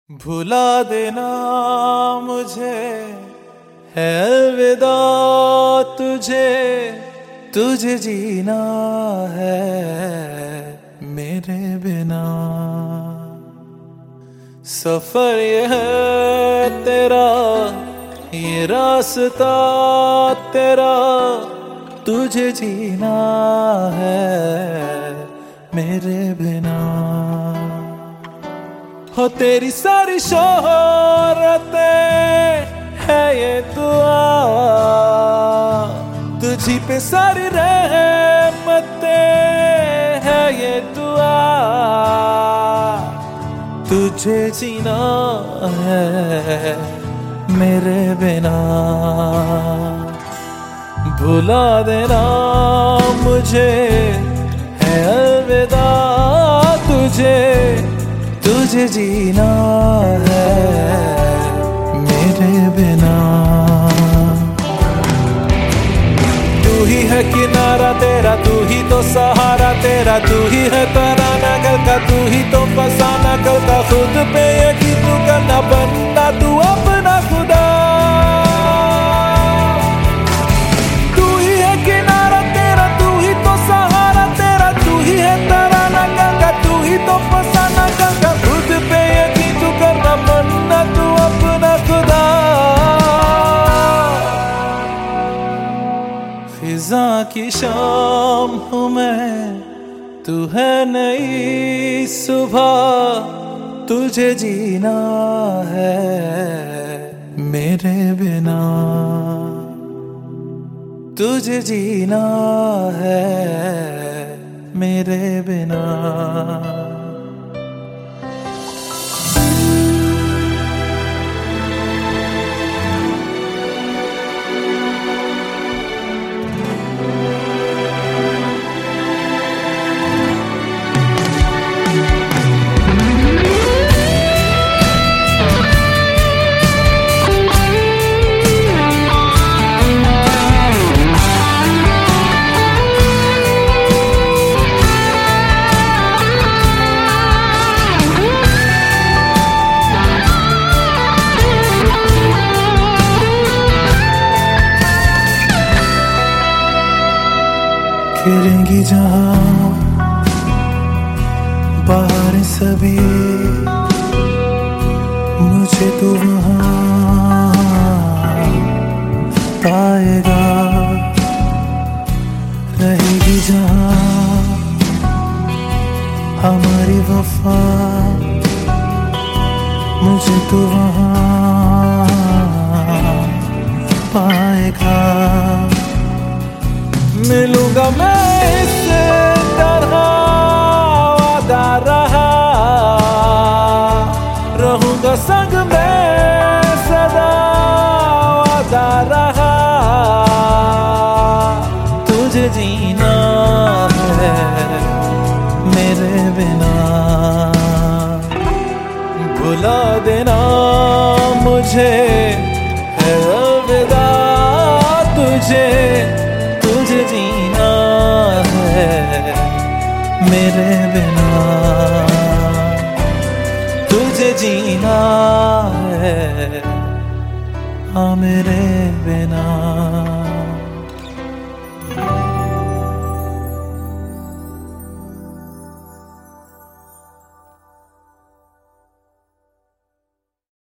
भुला देना मुझे है अलविदा तुझे, तुझे जीना है मेरे बिना। सफर ये है तेरा, ये रास्ता तेरा, तुझे जीना है मेरे बिना। हो तेरी सारी शोहरतें है ये दुआ, तुझी पे सारी रहमतें है ये दुआ, तुझे जीना है मेरे बिना। भुला देना मुझे है अलविदा तुझे, तुझे जीना है मेरे बिना। तू ही है किनारा तेरा, तू ही तो सहारा तेरा, तू ही है तराना कल का, तू ही तो फसाना कल का। खुद पे यकीन तू करना, बनना तू अपना खुदा। तू ही है किनारा तेरा, तू ही तो सहारा तेरा, तू ही है तराना कल का, तू ही तो फसाना कल का। खुद पे यकीन तू करना, बनना तू अपना खुदा। फिजा की शाम हूँ मैं, तू है नई सुबह, तुझे जीना है मेरे बिना, तुझे जीना है मेरे बिना। खिलेंगी जहां बाहर सभी, मुझे तो वहां पाएगा। रहेगी जहां हमारी वफा, मुझे तो वहां पाएगा। मिलूंगा मैं इस तरह वादा रहा, रहूंगा संग में सदा वादा रहा। तुझे जीना है मेरे बिना। भुला देना मुझे है अलविदा तुझे, तुझे जीना है मेरे बिना, तुझे जीना है हाँ मेरे बिना।